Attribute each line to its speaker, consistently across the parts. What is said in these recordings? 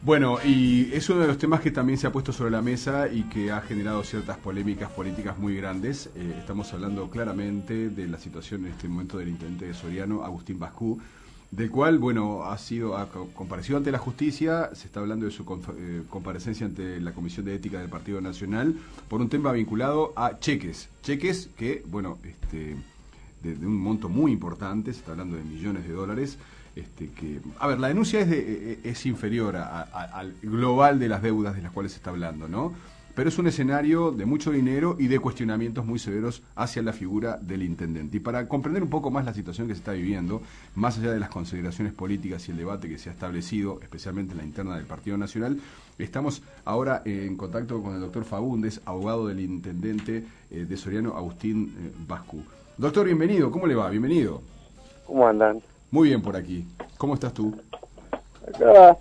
Speaker 1: Bueno, y es uno de los temas que también se ha puesto sobre la mesa y que ha generado ciertas polémicas políticas muy grandes. Estamos hablando claramente de la situación en este momento del intendente de Soriano, Agustín Bascú, del cual, bueno, ha comparecido ante la justicia. Se está hablando de su comparecencia ante la Comisión de Ética del Partido Nacional por un tema vinculado a cheques que, bueno, de un monto muy importante, se está hablando de millones de dólares. A ver, la denuncia es inferior al global de las deudas de las cuales se está hablando, ¿no? Pero es un escenario de mucho dinero y de cuestionamientos muy severos hacia la figura del intendente. Y para comprender un poco más la situación que se está viviendo, más allá de las consideraciones políticas y el debate que se ha establecido, especialmente en la interna del Partido Nacional, estamos ahora en contacto con el doctor Fagundes, abogado del intendente de Soriano, Agustín Bascú. Doctor, bienvenido. ¿Cómo le va? Bienvenido.
Speaker 2: ¿Cómo andan?
Speaker 1: Muy bien por aquí. ¿Cómo estás tú?
Speaker 2: Acá,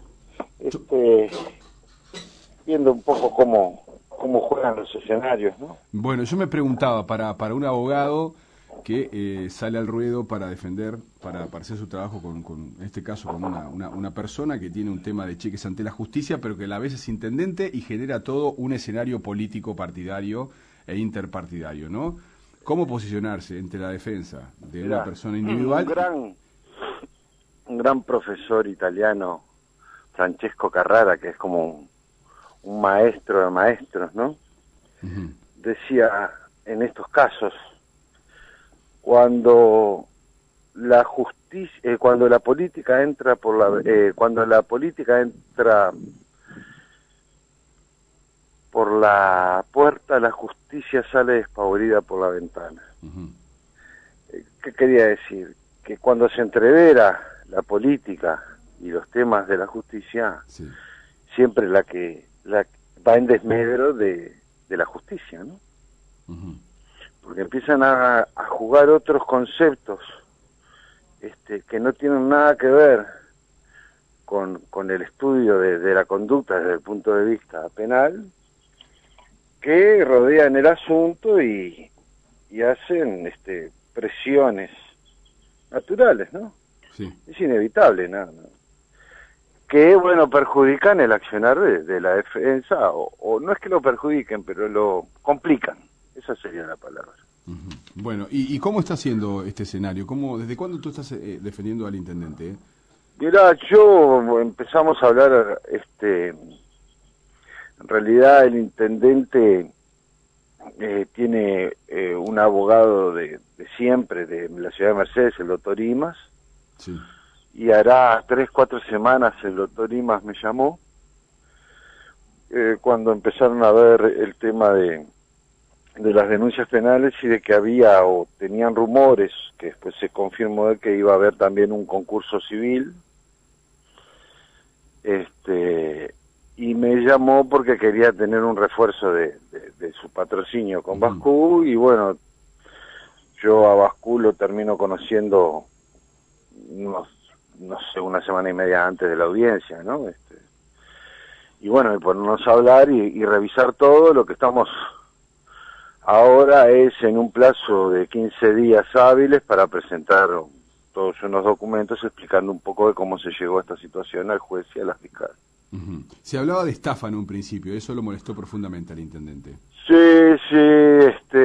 Speaker 2: viendo un poco cómo juegan los escenarios, ¿no?
Speaker 1: Bueno, yo me preguntaba, para un abogado que sale al ruedo para defender, para hacer su trabajo en este caso, con una persona que tiene un tema de cheques ante la justicia, pero que a la vez es intendente y genera todo un escenario político partidario e interpartidario, ¿no? ¿Cómo posicionarse entre la defensa de una persona individual?
Speaker 2: Un gran profesor italiano, Francesco Carrara, que es como un maestro de maestros, ¿no?
Speaker 1: Uh-huh.
Speaker 2: Decía, en estos casos, cuando la justicia, cuando la política entra cuando la política entra por la puerta, la justicia sale despavorida por la ventana.
Speaker 1: Uh-huh.
Speaker 2: ¿Qué quería decir? Que cuando se entrevera la política y los temas de la justicia,
Speaker 1: sí,
Speaker 2: siempre la que va en desmedro de la justicia, ¿no?
Speaker 1: Uh-huh.
Speaker 2: Porque empiezan a jugar otros conceptos que no tienen nada que ver con el estudio de la conducta desde el punto de vista penal, que rodean el asunto y hacen presiones naturales, ¿no?
Speaker 1: Sí.
Speaker 2: Es inevitable, ¿no? Que, bueno, perjudican el accionar de la defensa, o no es que lo perjudiquen, pero lo complican. Esa sería la palabra.
Speaker 1: Uh-huh. Bueno, ¿y cómo está siendo este escenario? ¿Desde cuándo tú estás defendiendo al intendente?
Speaker 2: Mirá, empezamos a hablar, en realidad el intendente tiene un abogado de siempre, de la ciudad de Mercedes, el doctor Imas.
Speaker 1: Sí.
Speaker 2: Y hará 3-4 semanas el doctor Imas me llamó, cuando empezaron a ver el tema de las denuncias penales y de que había o tenían rumores, que después se confirmó de que iba a haber también un concurso civil. Y me llamó porque quería tener un refuerzo de su patrocinio con Bascú, y bueno, yo a Bascú lo termino conociendo no sé, una semana y media antes de la audiencia, ¿no? Y bueno, y ponernos a hablar y revisar todo. Lo que estamos ahora es en un plazo de 15 días hábiles para presentar todos unos documentos explicando un poco de cómo se llegó a esta situación al juez y a la fiscal.
Speaker 1: Uh-huh. Se hablaba de estafa en un principio, eso lo molestó profundamente al intendente.
Speaker 2: Sí,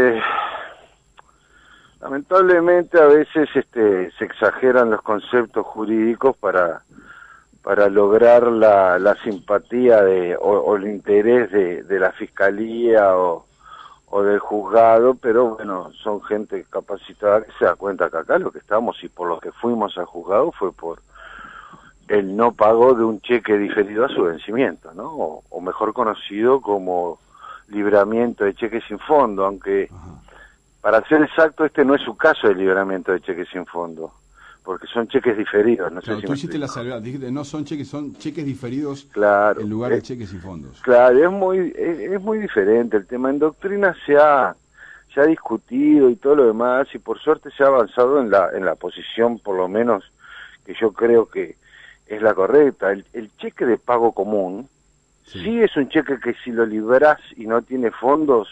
Speaker 2: lamentablemente a veces se exageran los conceptos jurídicos para lograr la simpatía o el interés de la fiscalía o del juzgado, pero bueno, son gente capacitada que se da cuenta que acá lo que estamos y por lo que fuimos al juzgado fue por el no pago de un cheque diferido a su vencimiento, ¿no? O mejor conocido como libramiento de cheques sin fondo, aunque para ser exacto no es su caso de libramiento de cheques sin fondo, porque son cheques diferidos. No
Speaker 1: claro,
Speaker 2: sé si
Speaker 1: tú hiciste la salvedad, dijiste no son cheques, son cheques diferidos,
Speaker 2: claro,
Speaker 1: en lugar de cheques sin fondos.
Speaker 2: Claro, es muy diferente el tema. En doctrina se ha discutido y todo lo demás, y por suerte se ha avanzado en la posición, por lo menos, que yo creo que es la correcta. El cheque de pago común sí es un cheque que si lo librás y no tiene fondos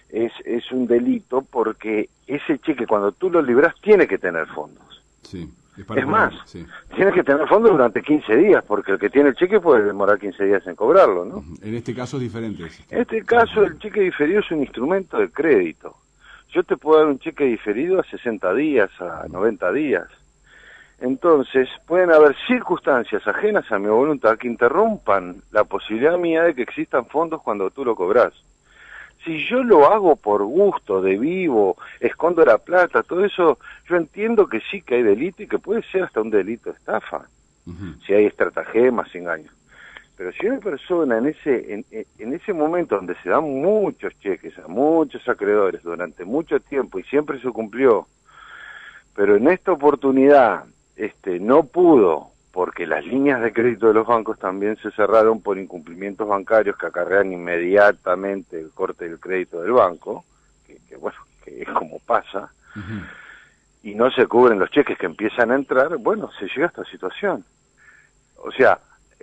Speaker 2: es un delito, porque ese cheque cuando tú lo libras tiene que tener fondos.
Speaker 1: Sí.
Speaker 2: Es más,
Speaker 1: sí.
Speaker 2: tienes que tener fondos durante 15 días, porque el que tiene el cheque puede demorar 15 días en cobrarlo, ¿no?
Speaker 1: En este caso es diferente.
Speaker 2: En este caso, el cheque diferido es un instrumento de crédito. Yo te puedo dar un cheque diferido a 60 días, a 90 días. Entonces, pueden haber circunstancias ajenas a mi voluntad que interrumpan la posibilidad mía de que existan fondos cuando tú lo cobras. Si yo lo hago por gusto, de vivo, escondo la plata, todo eso, yo entiendo que sí que hay delito y que puede ser hasta un delito de estafa, si hay estratagemas, engaños. Pero si una persona en ese momento donde se dan muchos cheques a muchos acreedores durante mucho tiempo y siempre se cumplió, pero en esta oportunidad no pudo, porque las líneas de crédito de los bancos también se cerraron por incumplimientos bancarios que acarrean inmediatamente el corte del crédito del banco, que bueno, que es como pasa, y no se cubren los cheques que empiezan a entrar, bueno, se llega a esta situación. O sea,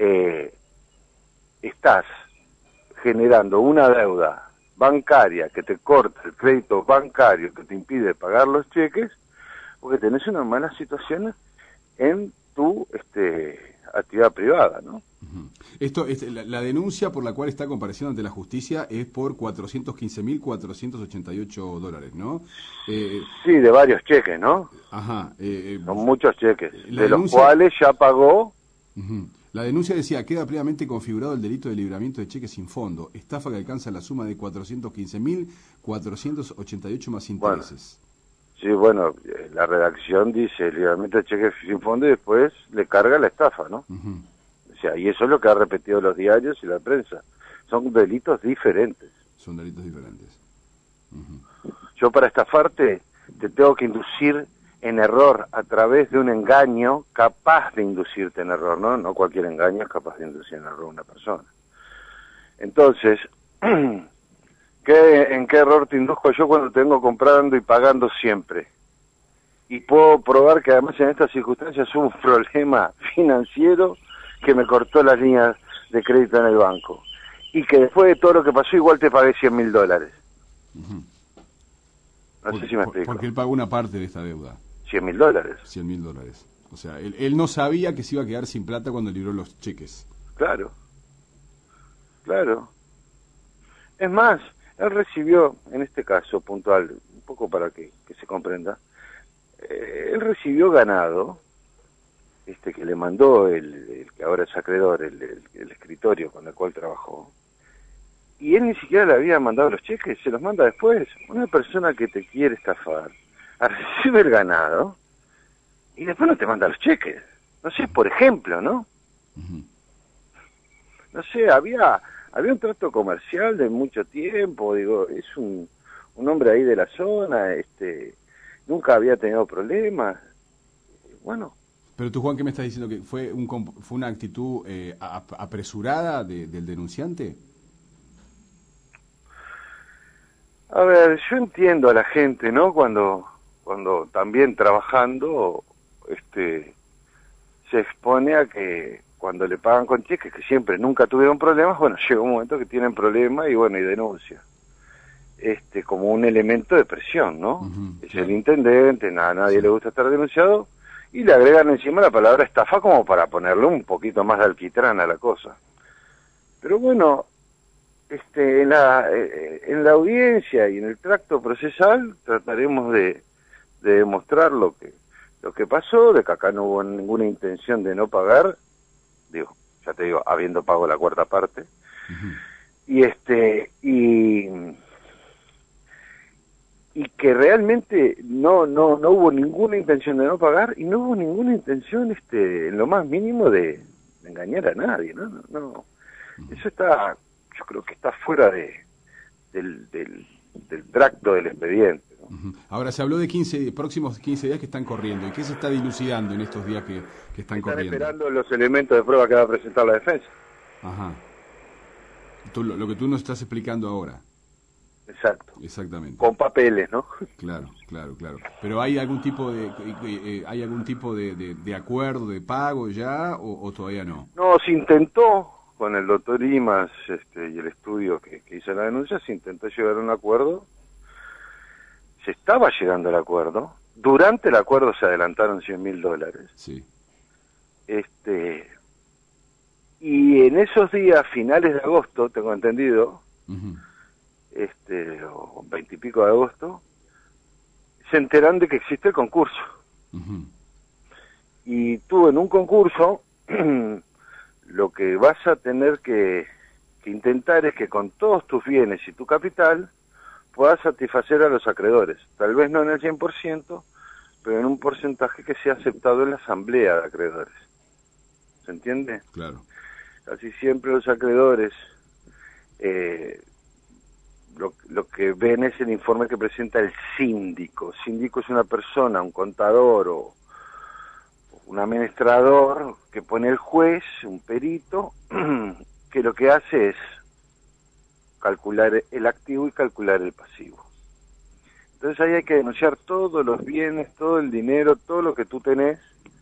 Speaker 2: estás generando una deuda bancaria que te corta el crédito bancario, que te impide pagar los cheques, porque tenés una mala situación en tu actividad privada, ¿no?
Speaker 1: Esto, la denuncia por la cual está compareciendo ante la justicia es por $415.488, ¿no?
Speaker 2: Sí, de varios cheques, ¿no?
Speaker 1: Ajá.
Speaker 2: Son muchos cheques, de los
Speaker 1: denuncia...
Speaker 2: cuales ya pagó.
Speaker 1: La denuncia decía, queda previamente configurado el delito de libramiento de cheques sin fondo, estafa que alcanza la suma de 415.488 más intereses.
Speaker 2: Bueno, sí, bueno, la redacción dice libramiento de cheques sin fondo y después le carga la estafa, ¿no? O sea, y eso es lo que ha repetido los diarios y la prensa. Son delitos diferentes.
Speaker 1: Son delitos diferentes.
Speaker 2: Yo para estafarte te tengo que inducir en error a través de un engaño capaz de inducirte en error, ¿no? No cualquier engaño es capaz de inducir en error a una persona. Entonces, ¿en qué error te induzco yo cuando te vengo comprando y pagando siempre? Y puedo probar que además en estas circunstancias hubo un problema financiero que me cortó las líneas de crédito en el banco. Y que después de todo lo que pasó igual te pagué $100.000. No sé si me explico.
Speaker 1: Porque él pagó una parte de esta deuda.
Speaker 2: $100.000.
Speaker 1: $100.000. O sea, él no sabía que se iba a quedar sin plata cuando libró los cheques.
Speaker 2: Claro. Claro. Es más, él recibió, en este caso puntual, un poco para que se comprenda, él recibió ganado, que le mandó el que ahora es acreedor, el escritorio con el cual trabajó, y él ni siquiera le había mandado los cheques, se los manda después. Una persona que te quiere estafar, recibe el ganado, y después no te manda los cheques. No sé, por ejemplo, ¿no? No sé, había un trato comercial de mucho tiempo, digo, es un hombre ahí de la zona, nunca había tenido problemas, bueno.
Speaker 1: Pero tú, Juan, ¿qué me estás diciendo? ¿Que fue una actitud apresurada del denunciante?
Speaker 2: A ver, yo entiendo a la gente, ¿no? Cuando también trabajando, se expone a que cuando le pagan con cheques, que siempre nunca tuvieron problemas, bueno, llega un momento que tienen problemas y bueno, y denuncia. Como un elemento de presión, ¿no? Es el intendente, a nadie le gusta estar denunciado, y le agregan encima la palabra estafa como para ponerle un poquito más de alquitrán a la cosa. Pero bueno, en la audiencia y en el tracto procesal trataremos de demostrar lo que pasó, de que acá no hubo ninguna intención de no pagar, digo, ya te digo, habiendo pago la cuarta parte, y que realmente no hubo ninguna intención de no pagar y no hubo ninguna intención en lo más mínimo de engañar a nadie, no. Eso está, yo creo que está fuera del tracto del expediente, ¿no?
Speaker 1: Ahora, se habló de próximos 15 días que están corriendo. ¿Y qué se está dilucidando en estos días que están corriendo?
Speaker 2: Están esperando los elementos de prueba que va a presentar la defensa.
Speaker 1: Ajá. Lo que tú nos estás explicando ahora.
Speaker 2: Exacto.
Speaker 1: Exactamente.
Speaker 2: Con papeles, ¿no?
Speaker 1: Claro. Pero ¿hay algún tipo de acuerdo, de pago ya o todavía no?
Speaker 2: No, se intentó con el doctor Imas y el estudio que hizo la denuncia, se intentó llegar a un acuerdo. Se estaba llegando al acuerdo, durante el acuerdo se adelantaron $100.000.
Speaker 1: Sí.
Speaker 2: Y en esos días, finales de agosto, tengo entendido, o 20 y pico de agosto, se enteran de que existe el concurso. Y tú en un concurso, lo que vas a tener que intentar es que con todos tus bienes y tu capital puedas satisfacer a los acreedores. Tal vez no en el 100%, pero en un porcentaje que sea aceptado en la asamblea de acreedores. ¿Se entiende?
Speaker 1: Claro.
Speaker 2: Casi siempre los acreedores lo que ven es el informe que presenta el síndico. Síndico es una persona, un contador o un administrador que pone el juez, un perito, que lo que hace es calcular el activo y calcular el pasivo. Entonces ahí hay que denunciar todos los bienes, todo el dinero, todo lo que tú tenés,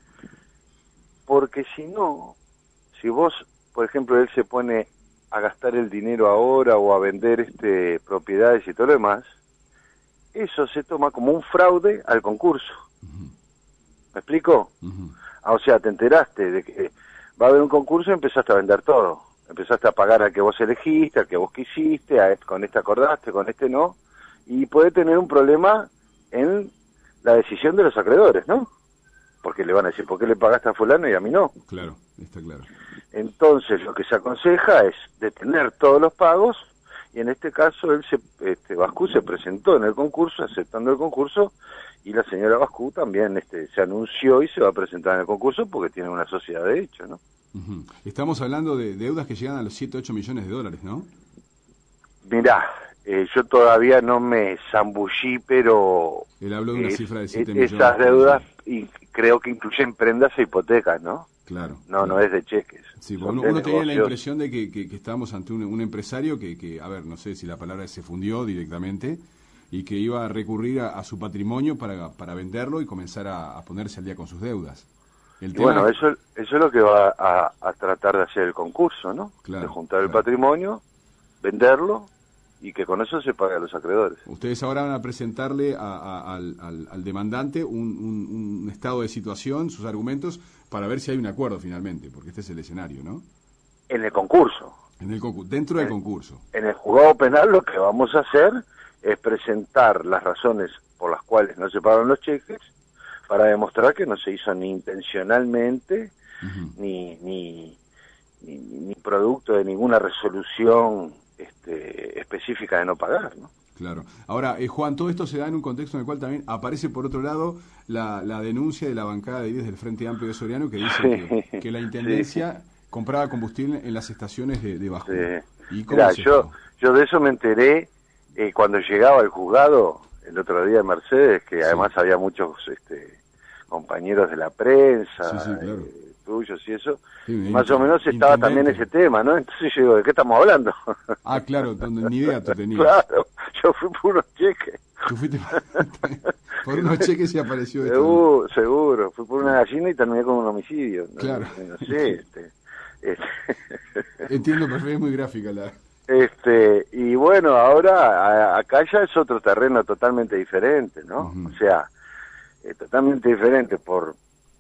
Speaker 2: porque si no, si vos, por ejemplo, él se pone a gastar el dinero ahora o a vender propiedades y todo lo demás, eso se toma como un fraude al concurso. ¿Me explico? O sea, te enteraste de que va a haber un concurso y empezaste a vender todo. Empezaste a pagar al que vos elegiste, al que vos quisiste, con este acordaste, con este no, y puede tener un problema en la decisión de los acreedores, ¿no? Porque le van a decir, ¿por qué le pagaste a fulano y a mí no?
Speaker 1: Claro, está claro.
Speaker 2: Entonces, lo que se aconseja es detener todos los pagos, y en este caso, Bascú se presentó en el concurso, aceptando el concurso, y la señora Bascú también se anunció y se va a presentar en el concurso porque tiene una sociedad de hecho, ¿no?
Speaker 1: Estamos hablando de deudas que llegan a los 7-8 millones de dólares, ¿no?
Speaker 2: Mirá, yo todavía no me zambullí, pero...
Speaker 1: Él habló de una cifra de 7 millones.
Speaker 2: Esas deudas, y creo que incluyen prendas e hipotecas, ¿no?
Speaker 1: Claro.
Speaker 2: No es de cheques.
Speaker 1: Sí, uno tenía la impresión de que estábamos ante un empresario que, a ver, no sé si la palabra se fundió directamente, y que iba a recurrir a su patrimonio para venderlo y comenzar a ponerse al día con sus deudas.
Speaker 2: Bueno, eso es lo que va a tratar de hacer el concurso, ¿no?
Speaker 1: Claro,
Speaker 2: de juntar el patrimonio, venderlo y que con eso se pague a los acreedores.
Speaker 1: Ustedes ahora van a presentarle al demandante un estado de situación, sus argumentos, para ver si hay un acuerdo finalmente, porque este es el escenario, ¿no?
Speaker 2: En el concurso.
Speaker 1: Dentro del concurso.
Speaker 2: En el juzgado penal lo que vamos a hacer es presentar las razones por las cuales no se pagaron los cheques, para demostrar que no se hizo ni intencionalmente, ni producto de ninguna resolución específica de no pagar, ¿no?
Speaker 1: Claro. Ahora, Juan, todo esto se da en un contexto en el cual también aparece, por otro lado, la denuncia de la bancada de líderes del Frente Amplio de Soriano, que dice que la Intendencia compraba combustible en las estaciones de Bascú. ¿Y cómo es esto?
Speaker 2: Yo de eso me enteré cuando llegaba al juzgado el otro día en Mercedes, que además había muchos compañeros de la prensa,
Speaker 1: claro.
Speaker 2: Tuyos y eso, más o menos estaba también ese tema, ¿no? Entonces yo digo, ¿de qué estamos hablando?
Speaker 1: Ah, claro, ni idea tú tenías.
Speaker 2: Claro, yo fui por unos cheques.
Speaker 1: Tú fuiste por unos cheques y apareció esto.
Speaker 2: Seguro, fui por una gallina y terminé con un homicidio.
Speaker 1: Claro.
Speaker 2: No sé,
Speaker 1: Entiendo, pero es muy gráfica la...
Speaker 2: y bueno, ahora acá ya es otro terreno totalmente diferente, ¿no? O sea, totalmente diferente por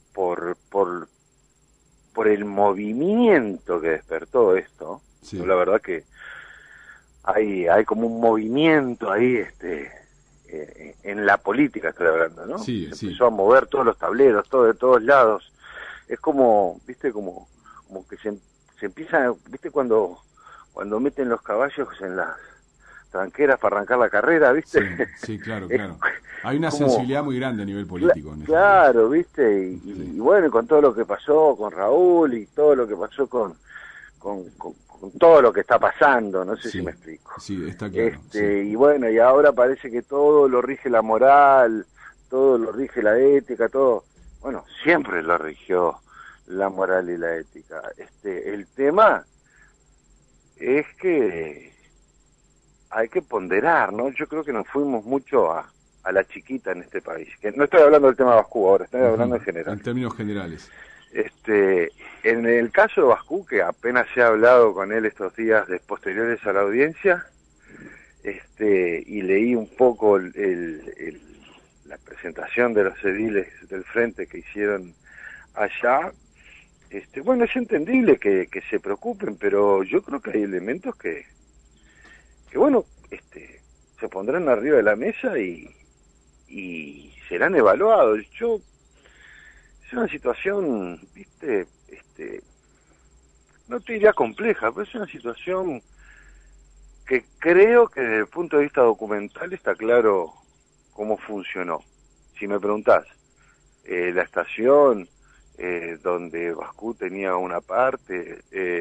Speaker 2: el movimiento que despertó esto.
Speaker 1: Sí.
Speaker 2: La verdad que hay como un movimiento ahí en la política, estoy hablando, ¿no?
Speaker 1: Sí,
Speaker 2: se empezó a mover todos los tableros, todo de todos lados. Es como, viste, como que se empieza, viste, cuando meten los caballos en las tranqueras para arrancar la carrera, ¿viste?
Speaker 1: Sí, claro. Hay una sensibilidad muy grande a nivel político.
Speaker 2: Claro, ¿viste? Y bueno, con todo lo que pasó con Raúl y todo lo que pasó con todo lo que está pasando, no sé si me explico.
Speaker 1: Sí, está claro.
Speaker 2: Y bueno, y ahora parece que todo lo rige la moral, todo lo rige la ética, todo. Bueno, siempre lo rigió la moral y la ética. El tema es que hay que ponderar, ¿no? Yo creo que nos fuimos mucho a la chiquita en este país. Que no estoy hablando del tema de Bascú ahora, estoy hablando en general.
Speaker 1: En términos generales.
Speaker 2: En el caso de Bascú, que apenas se ha hablado con él estos días posteriores a la audiencia, y leí un poco la presentación de los ediles del frente que hicieron allá, bueno, es entendible que se preocupen, pero yo creo que hay elementos que bueno, se pondrán arriba de la mesa y serán evaluados. Es una situación, viste, no te diría compleja, pero es una situación que creo que desde el punto de vista documental está claro cómo funcionó. Si me preguntás, la estación donde Bascú tenía una parte,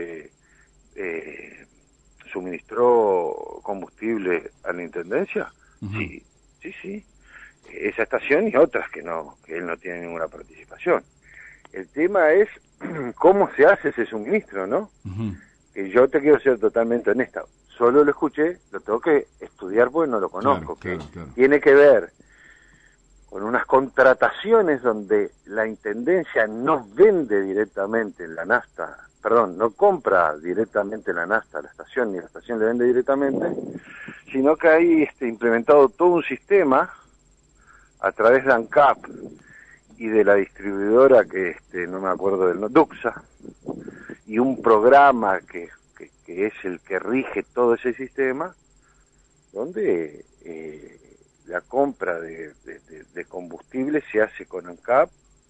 Speaker 2: suministró combustible a la Intendencia, sí. Esa estación y otras que él no tiene ninguna participación. El tema es cómo se hace ese suministro, ¿no? Que yo te quiero ser totalmente honesta, solo lo escuché, lo tengo que estudiar porque no lo conozco, claro. Tiene que ver con unas contrataciones donde la Intendencia no vende directamente en la nafta, no compra directamente la nafta a la estación, ni la estación le vende directamente, sino que hay implementado todo un sistema a través de ANCAP y de la distribuidora que no me acuerdo del Duxa, y un programa que es el que rige todo ese sistema, donde la compra de combustible se hace con ANCAP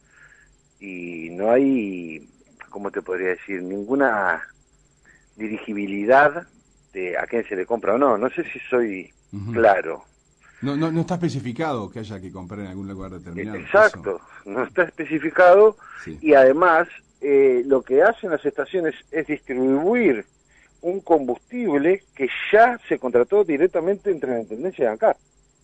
Speaker 2: y no hay, ¿cómo te podría decir?, ninguna dirigibilidad de a quién se le compra o no. No sé si soy claro.
Speaker 1: No está especificado que haya que comprar en algún lugar determinado.
Speaker 2: Exacto, no está especificado, sí. Y además lo que hacen las estaciones es distribuir un combustible que ya se contrató directamente entre la Intendencia y ANCAP.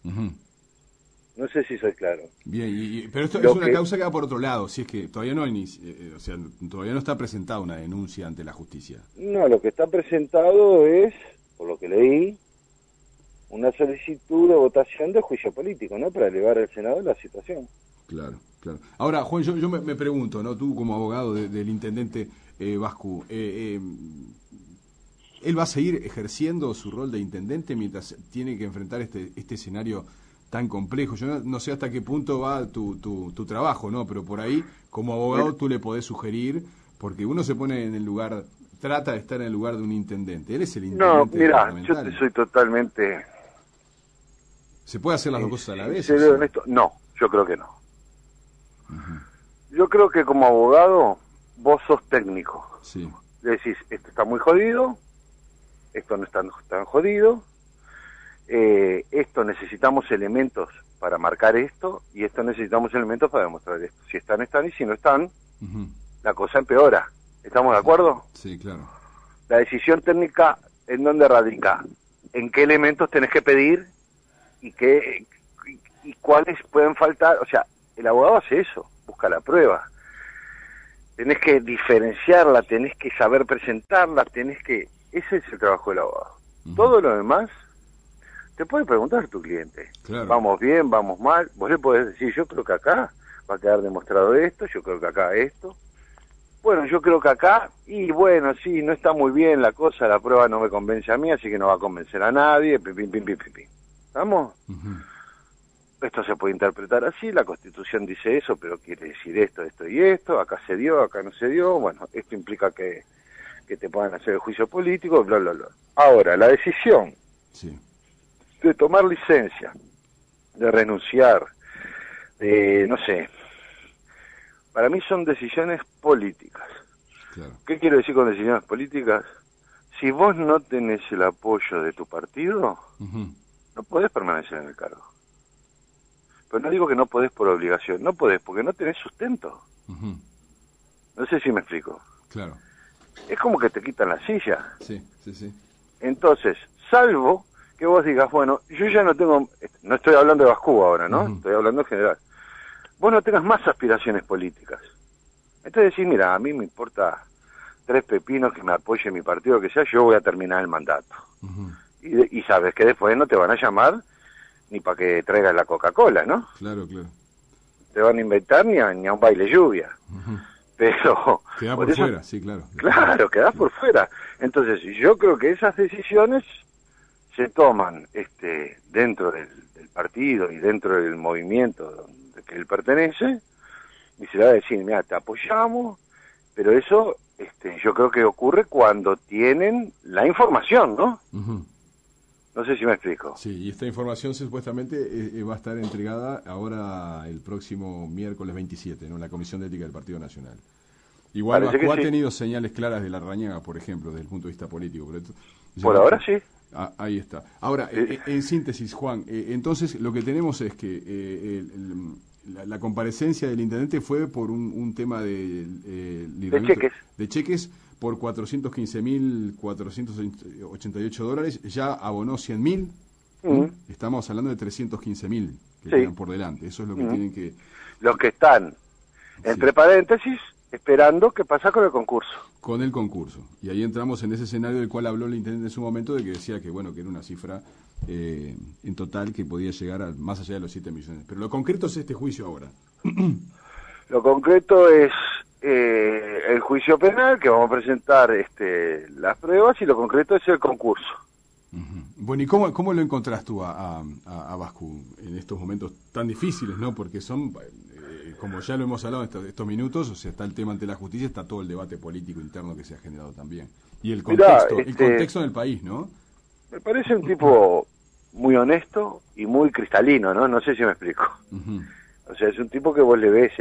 Speaker 2: No sé si soy claro.
Speaker 1: Bien, pero esto es una causa que va por otro lado, si es que todavía no hay todavía no está presentada una denuncia ante la justicia.
Speaker 2: No, lo que está presentado es, por lo que leí, una solicitud de votación de juicio político, ¿no? Para elevar al Senado la situación.
Speaker 1: Claro. Ahora, Juan, yo me pregunto, ¿no? Tú como abogado del intendente Bascú, ¿él va a seguir ejerciendo su rol de intendente mientras tiene que enfrentar este escenario tan complejo? Yo no sé hasta qué punto va tu trabajo, ¿no? Pero por ahí, como abogado, tú le podés sugerir, porque uno se pone en el lugar, trata de estar en el lugar de un intendente. Él es el intendente.
Speaker 2: No, mira, yo te soy totalmente...
Speaker 1: ¿Se puede hacer las dos cosas a la vez?
Speaker 2: Honesto? No, yo creo que no. Yo creo que como abogado, vos sos técnico.
Speaker 1: Sí.
Speaker 2: Le decís, esto está muy jodido, esto no está tan jodido, esto necesitamos elementos para marcar esto, y esto necesitamos elementos para demostrar esto. Si están, y si no están, la cosa empeora. ¿Estamos de acuerdo?
Speaker 1: Sí, claro.
Speaker 2: La decisión técnica, ¿en dónde radica? ¿En qué elementos tenés que pedir? Y cuáles pueden faltar. O sea, el abogado hace eso, busca la prueba. Tenés que diferenciarla, tenés que saber presentarla, ese es el trabajo del abogado. Todo lo demás, te puede preguntar tu cliente.
Speaker 1: Claro.
Speaker 2: Vamos bien, vamos mal. Vos le podés decir, yo creo que acá va a quedar demostrado esto, yo creo que acá esto. Bueno, yo creo que acá, y bueno, sí, no está muy bien la cosa, la prueba no me convence a mí, así que no va a convencer a nadie, ¿Estamos? Esto se puede interpretar así, la Constitución dice eso, pero quiere decir esto y esto, acá se dio, acá no se dio, bueno, esto implica que te puedan hacer el juicio político, bla, bla, bla. Ahora, la decisión de tomar licencia, de renunciar, no sé, para mí son decisiones políticas.
Speaker 1: Claro.
Speaker 2: ¿Qué quiero decir con decisiones políticas? Si vos no tenés el apoyo de tu partido, no podés permanecer en el cargo. Pero no digo que no podés por obligación, no podés porque no tenés sustento. No sé si me explico.
Speaker 1: Claro.
Speaker 2: Es como que te quitan la silla.
Speaker 1: Sí.
Speaker 2: Entonces, salvo que vos digas, bueno, yo ya no tengo, no estoy hablando de Bascú ahora, ¿no? Estoy hablando en general. Vos no tengas más aspiraciones políticas. Entonces decís, mira, a mí me importa 3 pepinos que me apoye mi partido, que sea, yo voy a terminar el mandato. Y sabes que después no te van a llamar ni para que traigas la Coca-Cola, ¿no?
Speaker 1: Claro.
Speaker 2: Te van a inventar ni a un baile lluvia. Pero...
Speaker 1: Quedás por fuera, sí, claro.
Speaker 2: Claro, quedás por fuera. Entonces, yo creo que esas decisiones se toman dentro del partido y dentro del movimiento donde que él pertenece, y se le va a decir, mira, te apoyamos, pero eso yo creo que ocurre cuando tienen la información, ¿no?
Speaker 1: Ujú.
Speaker 2: No sé si me explico.
Speaker 1: Sí, y esta información supuestamente va a estar entregada ahora el próximo miércoles 27, ¿no? En la Comisión de Ética del Partido Nacional. Igual
Speaker 2: Parece
Speaker 1: Bascú ha
Speaker 2: que sí.
Speaker 1: tenido señales claras de Larrañaga, por ejemplo, desde el punto de vista político. Pero
Speaker 2: Por ahora sí.
Speaker 1: Ahí está. Ahora, en síntesis, Juan, entonces lo que tenemos es que la comparecencia del intendente fue por un tema
Speaker 2: De cheques.
Speaker 1: de cheques por $415.488, ya abonó 100.000, estamos hablando de 315.000 que
Speaker 2: Sí.
Speaker 1: quedan por delante, eso es lo que tienen que...
Speaker 2: Los que están, entre paréntesis, esperando qué pasa con el concurso.
Speaker 1: Con el concurso. Y ahí entramos en ese escenario del cual habló el intendente en su momento, de que decía que bueno, que era una cifra en total que podía llegar a más allá de los 7 millones. Pero lo concreto es este juicio ahora.
Speaker 2: Lo concreto es el juicio penal, que vamos a presentar las pruebas, y lo concreto es el concurso.
Speaker 1: Ujú. Bueno, ¿y cómo lo encontrás tú a Bascú en estos momentos tan difíciles, ¿no? Porque son, como ya lo hemos hablado en estos minutos, o sea, está el tema ante la justicia, está todo el debate político interno que se ha generado también. Y el contexto,
Speaker 2: Mirá,
Speaker 1: el contexto en el país, ¿no?
Speaker 2: Me parece un tipo muy honesto y muy cristalino, ¿no? No sé si me explico.
Speaker 1: Ujú.
Speaker 2: O sea, es un tipo que vos le ves,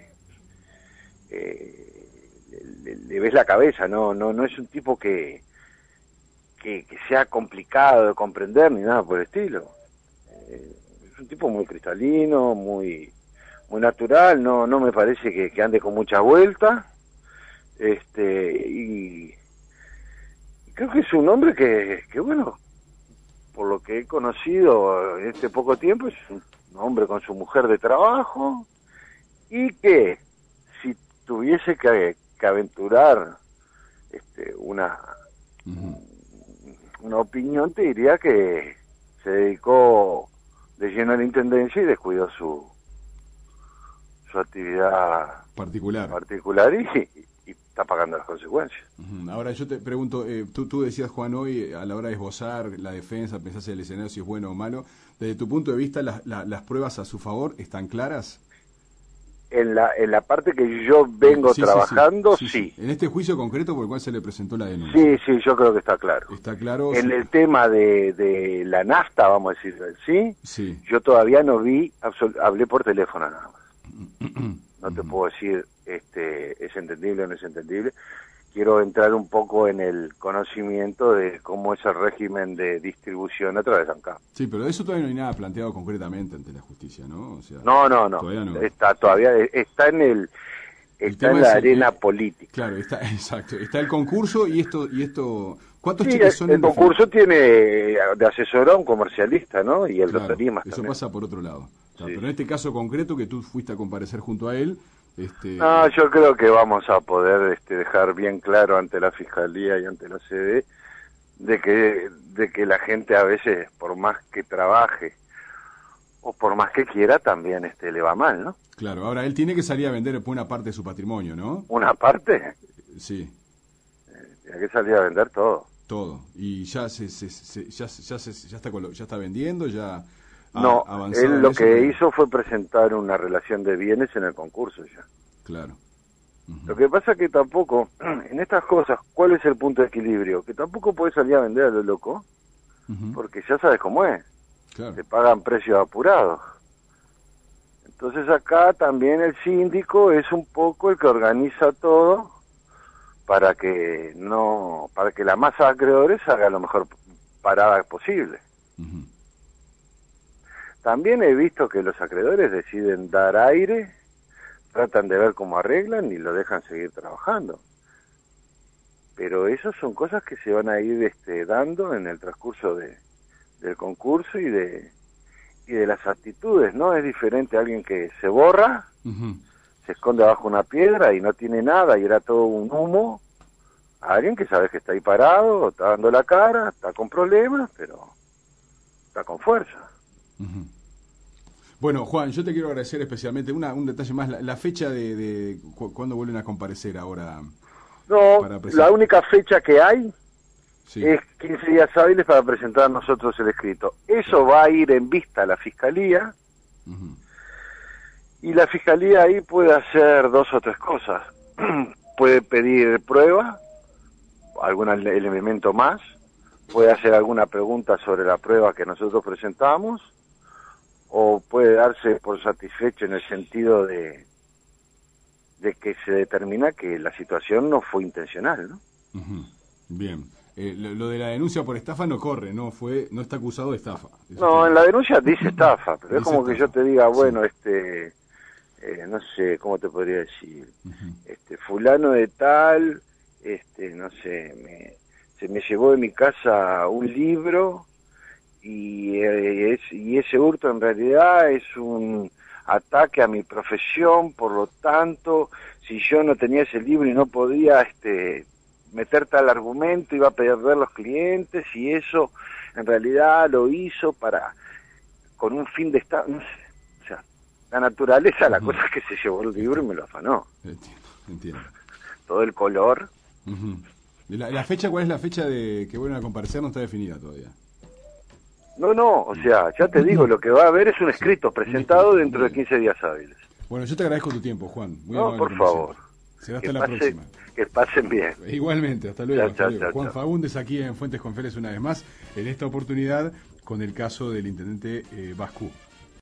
Speaker 2: le ves la cabeza, no es un tipo que sea complicado de comprender ni nada por el estilo. Es un tipo muy cristalino, muy natural, no me parece que ande con mucha vuelta, y creo que es un hombre que bueno, por lo que he conocido en este poco tiempo, es un hombre con su mujer de trabajo, y que si tuviese que aventurar una opinión, te diría que se dedicó de lleno a la intendencia y descuidó su actividad particular y está pagando las consecuencias.
Speaker 1: Ujú. Ahora yo te pregunto, tú decías, Juan, hoy a la hora de esbozar la defensa, pensás en el escenario si es bueno o malo. Desde tu punto de vista, ¿las pruebas a su favor están claras?
Speaker 2: En la parte que yo vengo trabajando, sí.
Speaker 1: En este juicio concreto por el cual se le presentó la denuncia.
Speaker 2: Sí, yo creo que está claro.
Speaker 1: Está claro.
Speaker 2: En el tema de la nafta, vamos a decir,
Speaker 1: sí,
Speaker 2: yo todavía no vi, hablé por teléfono nada más. No te puedo decir es entendible o no es entendible. Quiero entrar un poco en el conocimiento de cómo es el régimen de distribución a través de ANCAP.
Speaker 1: Sí, pero de eso todavía no hay nada planteado concretamente ante la justicia, ¿no? O sea,
Speaker 2: no. Todavía está en la arena política.
Speaker 1: Claro, exacto. Está el concurso y esto ¿cuántos
Speaker 2: sí,
Speaker 1: cheques son?
Speaker 2: El concurso tiene de asesor a un comercialista, ¿no? Y el doctor Imas
Speaker 1: eso
Speaker 2: también.
Speaker 1: pasa por otro lado.
Speaker 2: Sí.
Speaker 1: Pero en este caso concreto que tú fuiste a comparecer junto a él,
Speaker 2: No, yo creo que vamos a poder dejar bien claro ante la Fiscalía y ante la CD de que la gente a veces, por más que trabaje o por más que quiera, también le va mal, ¿no?
Speaker 1: Claro, ahora él tiene que salir a vender una parte de su patrimonio, ¿no?
Speaker 2: ¿Una parte?
Speaker 1: Sí.
Speaker 2: Tiene que salir a vender todo.
Speaker 1: Todo. Y ya está vendiendo, ya
Speaker 2: no,
Speaker 1: avanzado.
Speaker 2: Él lo que hizo fue presentar una relación de bienes en el concurso ya.
Speaker 1: Claro.
Speaker 2: Lo que pasa es que tampoco, en estas cosas, ¿cuál es el punto de equilibrio? Que tampoco puedes salir a vender a lo loco, porque ya sabes cómo es.
Speaker 1: Claro.
Speaker 2: Te pagan precios apurados. Entonces acá también el síndico es un poco el que organiza todo para que la masa de acreedores haga lo mejor parada posible. También he visto que los acreedores deciden dar aire, tratan de ver cómo arreglan y lo dejan seguir trabajando. Pero esas son cosas que se van a ir dando en el transcurso del concurso y de las actitudes, ¿no? Es diferente a alguien que se borra, se esconde bajo una piedra y no tiene nada y era todo un humo, a alguien que sabes que está ahí parado, está dando la cara, está con problemas, pero está con fuerza.
Speaker 1: Bueno, Juan, yo te quiero agradecer especialmente un detalle más, la fecha de cuándo vuelven a comparecer ahora.
Speaker 2: No, la única fecha que hay
Speaker 1: Sí.
Speaker 2: es 15 días hábiles para presentar nosotros el escrito. Eso va a ir en vista a la Fiscalía,
Speaker 1: Ujú.
Speaker 2: y la Fiscalía ahí puede hacer dos o tres cosas. Puede pedir prueba, algún elemento más, puede hacer alguna pregunta sobre la prueba que nosotros presentamos, o puede darse por satisfecho en el sentido de que se determina que la situación no fue intencional, ¿no?
Speaker 1: Ujú. Bien. Lo de la denuncia por estafa no corre, no está acusado de estafa. Eso
Speaker 2: No,
Speaker 1: está
Speaker 2: en la
Speaker 1: claro.
Speaker 2: denuncia dice estafa, pero es
Speaker 1: Dice
Speaker 2: como que yo
Speaker 1: estafa.
Speaker 2: te diga,
Speaker 1: Sí.
Speaker 2: bueno, no sé, ¿cómo te podría decir?
Speaker 1: Ujú.
Speaker 2: Fulano de tal, no sé, se me llevó de mi casa un libro y ese hurto en realidad es un ataque a mi profesión, por lo tanto, si yo no tenía ese libro y no podía meter tal argumento, iba a perder los clientes, y eso en realidad lo hizo con un fin de estado, no sé, o sea, la naturaleza, la
Speaker 1: Ujú.
Speaker 2: cosa es que se llevó el libro y me lo afanó,
Speaker 1: Entiendo.
Speaker 2: todo el color.
Speaker 1: Ujú. ¿La fecha, cuál es la fecha de que vuelven a comparecer? No está definida todavía.
Speaker 2: No, o sea, ya te digo, lo que va a haber es un
Speaker 1: Sí,
Speaker 2: escrito
Speaker 1: un
Speaker 2: presentado
Speaker 1: escrito.
Speaker 2: dentro de
Speaker 1: Bien.
Speaker 2: 15 días hábiles.
Speaker 1: Bueno, yo te agradezco tu tiempo, Juan. Muy
Speaker 2: No,
Speaker 1: amable
Speaker 2: por
Speaker 1: como
Speaker 2: favor,
Speaker 1: siempre. Será
Speaker 2: que
Speaker 1: hasta la próxima.
Speaker 2: pasen bien.
Speaker 1: Igualmente, hasta luego,
Speaker 2: Chao,
Speaker 1: hasta
Speaker 2: chao,
Speaker 1: luego.
Speaker 2: chao,
Speaker 1: Juan
Speaker 2: chao.
Speaker 1: Faúndez aquí en Fuentes Confiables una vez más, en esta oportunidad con el caso del intendente Bascú.